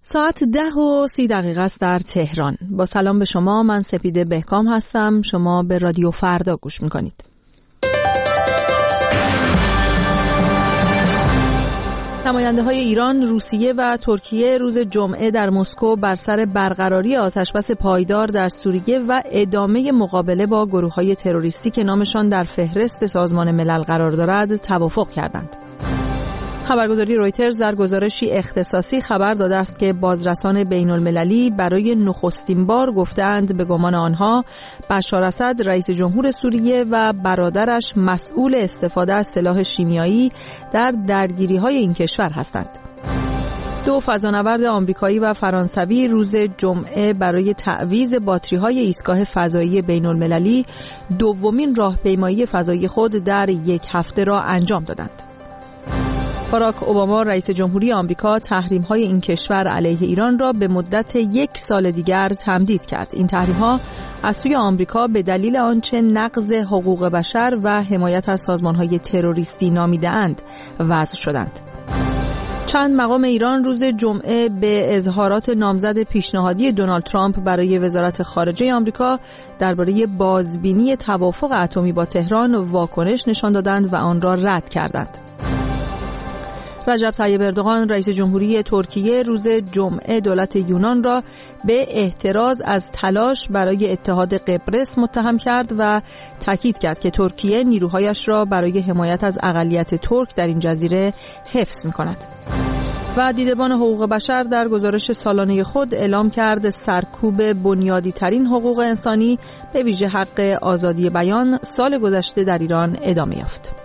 ساعت 10:30 است در تهران. با سلام به شما، من سپیده بهکام هستم. شما به رادیو فردا گوش میکنید. نماینده‌های ایران، روسیه و ترکیه روز جمعه در مسکو بر سر برقراری آتشبس پایدار در سوریه و ادامه مقابله با گروه‌های تروریستی که نامشان در فهرست سازمان ملل قرار دارد توافق کردند. خبرگزاری رویترز در گزارشی اختصاصی خبر داده است که بازرسان بین‌المللی برای نخستین بار گفتند به گمان آنها بشار اسد رئیس جمهور سوریه و برادرش مسئول استفاده از سلاح شیمیایی در درگیری‌های این کشور هستند. 2 فضانورد آمریکایی و فرانسوی روز جمعه برای تعویض باتری‌های ایستگاه فضایی بین‌المللی دومین راهپیمایی فضایی خود در یک هفته را انجام دادند. باراک اوباما رئیس جمهوری آمریکا تحریم‌های این کشور علیه ایران را به مدت 1 سال دیگر تمدید کرد. این تحریم‌ها از سوی آمریکا به دلیل آنچه نقض حقوق بشر و حمایت از سازمان‌های تروریستی نامیده‌اند وضع شدند. چند مقام ایران روز جمعه به اظهارات نامزد پیشنهادی دونالد ترامپ برای وزارت خارجه آمریکا درباره بازبینی توافق اتمی با تهران واکنش نشان دادند و آن را رد کردند. رجب طیب اردوغان رئیس جمهوری ترکیه روز جمعه دولت یونان را به احتراز از تلاش برای اتحاد قبرس متهم کرد و تاکید کرد که ترکیه نیروهایش را برای حمایت از اقلیت ترک در این جزیره حفظ می‌کند. و دیدبان حقوق بشر در گزارش سالانه خود اعلام کرد سرکوب بنیادی ترین حقوق انسانی به ویژه حق آزادی بیان سال گذشته در ایران ادامه یافت.